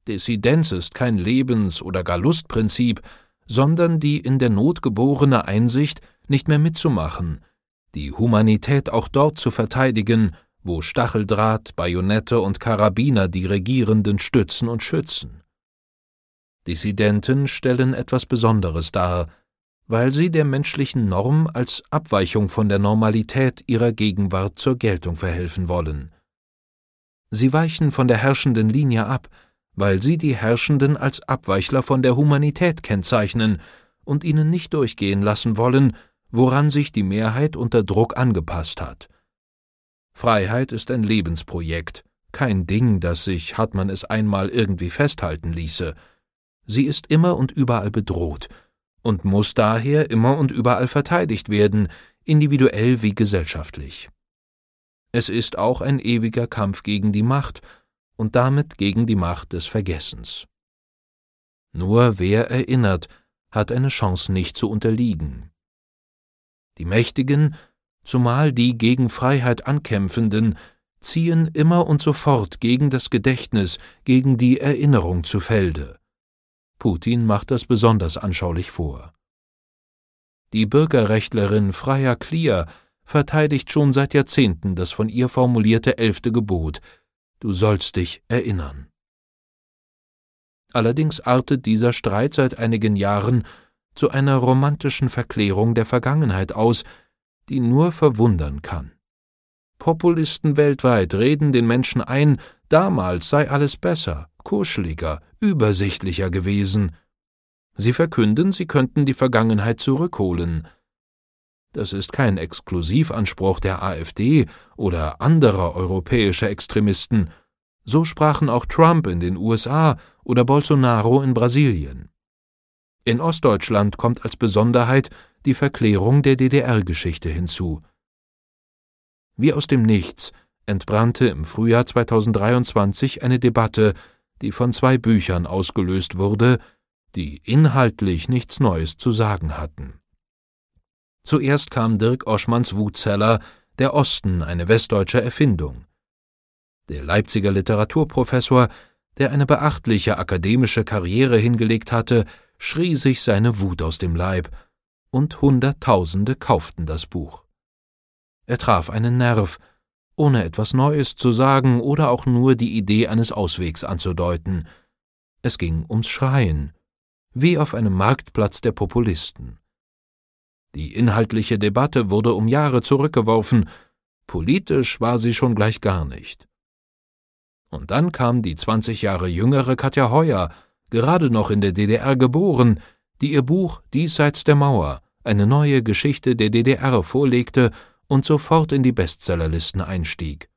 Dissidenz ist kein Lebens- oder gar Lustprinzip, sondern die in der Not geborene Einsicht, nicht mehr mitzumachen, die Humanität auch dort zu verteidigen, wo Stacheldraht, Bajonette und Karabiner die Regierenden stützen und schützen. Dissidenten stellen etwas Besonderes dar, weil sie der menschlichen Norm als Abweichung von der Normalität ihrer Gegenwart zur Geltung verhelfen wollen. Sie weichen von der herrschenden Linie ab, weil sie die Herrschenden als Abweichler von der Humanität kennzeichnen und ihnen nicht durchgehen lassen wollen, woran sich die Mehrheit unter Druck angepasst hat. Freiheit ist ein Lebensprojekt, kein Ding, das sich, hat man es einmal irgendwie festhalten ließe. Sie ist immer und überall bedroht und muss daher immer und überall verteidigt werden, individuell wie gesellschaftlich. Es ist auch ein ewiger Kampf gegen die Macht und damit gegen die Macht des Vergessens. Nur wer erinnert, hat eine Chance nicht zu unterliegen. Die Mächtigen, zumal die gegen Freiheit Ankämpfenden, ziehen immer und sofort gegen das Gedächtnis, gegen die Erinnerung zu Felde. Putin macht das besonders anschaulich vor. Die Bürgerrechtlerin Freya Klier verteidigt schon seit Jahrzehnten das von ihr formulierte 11. Gebot: Du sollst dich erinnern. Allerdings artet dieser Streit seit einigen Jahren zu einer romantischen Verklärung der Vergangenheit aus, die nur verwundern kann. Populisten weltweit reden den Menschen ein, damals sei alles besser, kuscheliger, übersichtlicher gewesen. Sie verkünden, sie könnten die Vergangenheit zurückholen. Das ist kein Exklusivanspruch der AfD oder anderer europäischer Extremisten. So sprachen auch Trump in den USA oder Bolsonaro in Brasilien. In Ostdeutschland kommt als Besonderheit die Verklärung der DDR-Geschichte hinzu. Wie aus dem Nichts entbrannte im Frühjahr 2023 eine Debatte, die von 2 Büchern ausgelöst wurde, die inhaltlich nichts Neues zu sagen hatten. Zuerst kam Dirk Oschmanns Wutzeller »Der Osten, eine westdeutsche Erfindung«. Der Leipziger Literaturprofessor, der eine beachtliche akademische Karriere hingelegt hatte, schrie sich seine Wut aus dem Leib, und Hunderttausende kauften das Buch. Er traf einen Nerv, ohne etwas Neues zu sagen oder auch nur die Idee eines Auswegs anzudeuten. Es ging ums Schreien, wie auf einem Marktplatz der Populisten. Die inhaltliche Debatte wurde um Jahre zurückgeworfen, politisch war sie schon gleich gar nicht. Und dann kam die 20 Jahre jüngere Katja Heuer, gerade noch in der DDR geboren, die ihr Buch »Diesseits der Mauer«, eine neue Geschichte der DDR, vorlegte und sofort in die Bestsellerlisten einstieg.